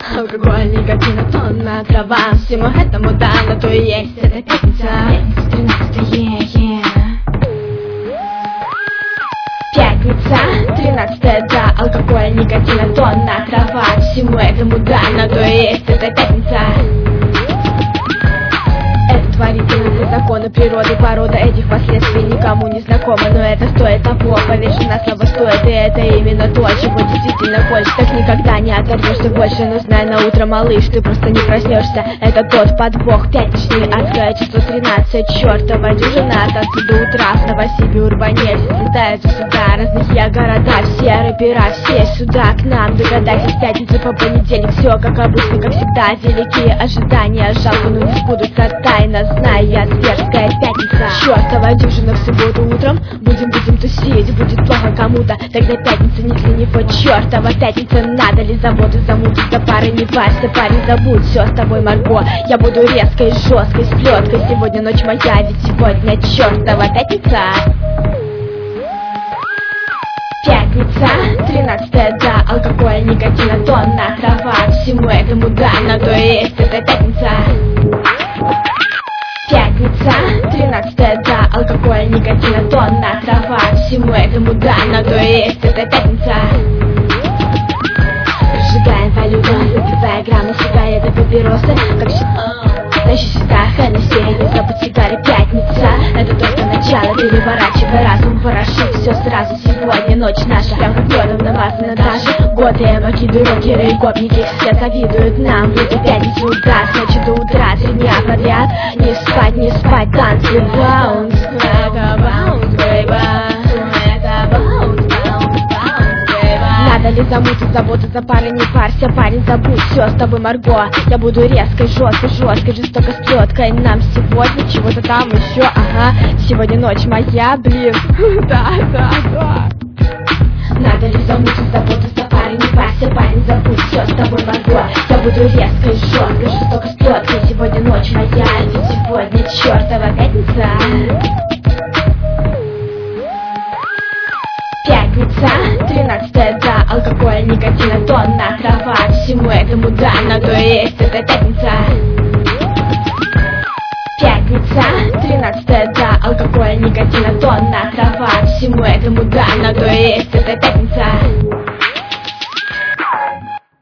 Алкоголь, никотин, тонна трава. Всему этому дано, то и есть эта пятница. Пятница, 13 да. Алкоголь, никотин, тонна трава. Всему этому дано, то и есть эта пятница. Это творится на законы природы, порода этих последствий никому не знакома. Но это стоит того, поверь, что на слово стоит. И это именно то, чего действительно хочешь. Так никогда не оторвешься больше. Но знай, на утро, малыш, ты просто не проснешься. Это тот подвох, пятничный, адское число 13. Чертова дюжина, танцы до утра. В Новосибе, Урбанель, слетаются сюда. Разных я города, все рэпера, все сюда к нам. Догадайся, с пятницы по понедельник. Все как обычно, как всегда, великие ожидания. Жалко, но не сбудутся тайна. Знай, я зверская пятница. Чертова дюжина в субботу утром. Будем тусить, будет плохо кому-то. Тогда пятница, не тлени, вот чертова пятница. Надо ли заботы замутить, за пары не парься, парень, забудь все с тобой, Марго. Я буду резкой, жесткой, с плеткой. Сегодня ночь моя, ведь сегодня чертова пятница. Пятница, 13 да. Алкоголь, никотин, тонна трава. Всему этому дано, то и есть эта пятница. Пятница, 13 да. Алкоголь, никотин, тонна трава. Всему этому дано, то и есть эта пятница. Разжигаем валюту, выпивая граммы сигареты, папиросы. Как тащи сюда Хеннесси, не забудь сигары. Пятница, это только начало. Переворачивай разум, вороши все сразу. Сегодня ночь наша, прям как медом намазана даже. Годы, макиды, рокеры и гопники все завидуют нам. В эту пятницу удар, с ночи до утра, 3 дня подряд. Не спать, танцы, баунс. Это баунс, бэйба. Это баунс, баунс, баунс, бэйба. Надо ли замутить заботу за пары, не парься, парень, забудь все с тобой, Марго. Я буду резкой, жесткой, жестоко с плеткой. Нам сегодня чего-то там еще, ага. Сегодня ночь моя, блин. Да. Надо ли замутить заботу за пары, не парься, парень, забудь все с тобой, Марго. Я буду резкой, жестоко с плеткой. Сегодня ночь моя, ведь сегодня чертова пятница. Пятница, 13 да. Алкоголь, никотин, тонна трава. Всему этому дано, то и есть эта пятница. Пятница, 13 да. Алкоголь, никотин, тонна трава. Всему этому дано, то и есть эта пятница.